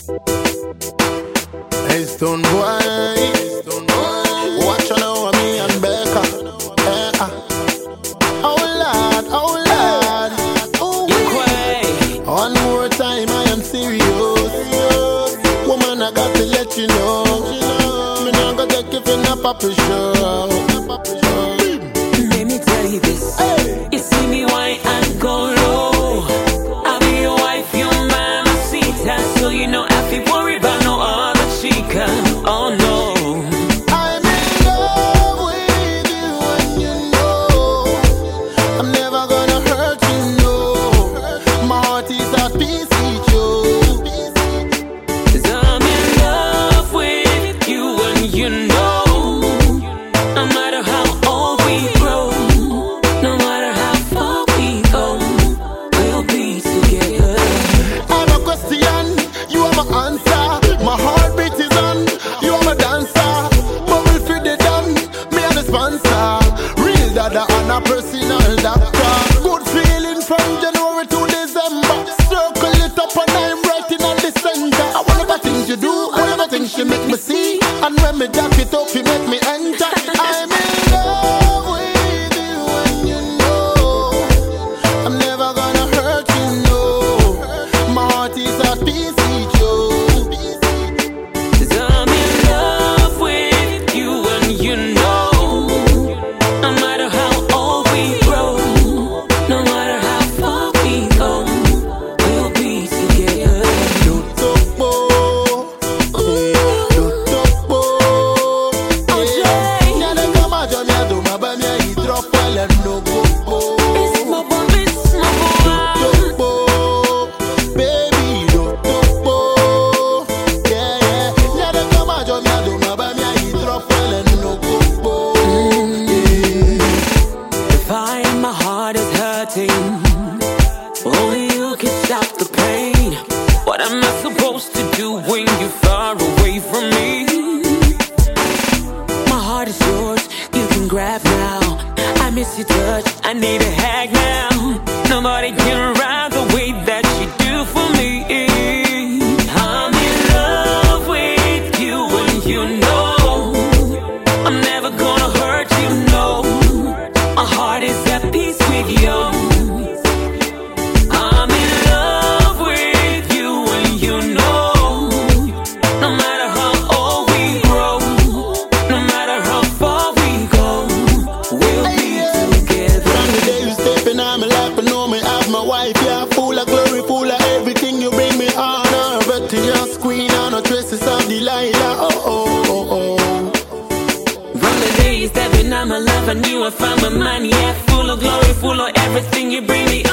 Hey, Stone Boy, watch on over me and Becca. Oh Lord, oh Lord. One more time, I am serious. Woman, I got to let you know. Me not gonna take you for no puppy show. Let me tell you this. You see me whine and go low. I'll be your wife, your mama, sita. So you know I feel worried about no other chica. Oh no. I'm in love with you and you know I'm never gonna hurt you, no. My heart is at peace with you. 'Cause I'm in love with you and you know. No matter how old we grow, no matter how far we go, we'll be together. I'm a question, you are my answer. My heartbeat is on, you are my dancer. Bubble for the done, me and the sponsor. Real dada and a personal doctor. Good feeling from January to December. Circle it up and I'm right in the center. I want the things you do, all of the things you make me see. And when me jack it up, you make me enter. I'm in love with you and you know I'm never gonna hurt you, no. My heart is at peace with you. 'Cause I'm in love with you and you know. No matter how old we grow, no matter how far we go, we'll be together. Dotopo, Dotopo. Nyale kama jomya duma bamya idrop wale no go. It's my boy, it's my boy. Dotopo, baby Dotopo. Yeah, yeah. Nyale kama jomya duma bamya idrop wale no go. If I and my heart is hurting, only you can stop the pain. What am I supposed to do when you're far away from me? My heart is yours, you can grab now. I miss your touch, I need a hag now. Nobody can ride the way that you do for me. I'm in love with you and you know I'm never gonna hurt you, no. My heart is at peace with you. I'm in love with you and you know. No matter how old we grow, no matter how far we go, we'll be together. From the day you step in my life, I know me have my wife, yeah. Full of glory, full of everything, you bring me honor. But to just queen on no traces of Delilah, oh, oh, oh, oh. From the day you stepped in, I'm a love, I knew I found my man, yeah. Full of glory, full of everything, you bring me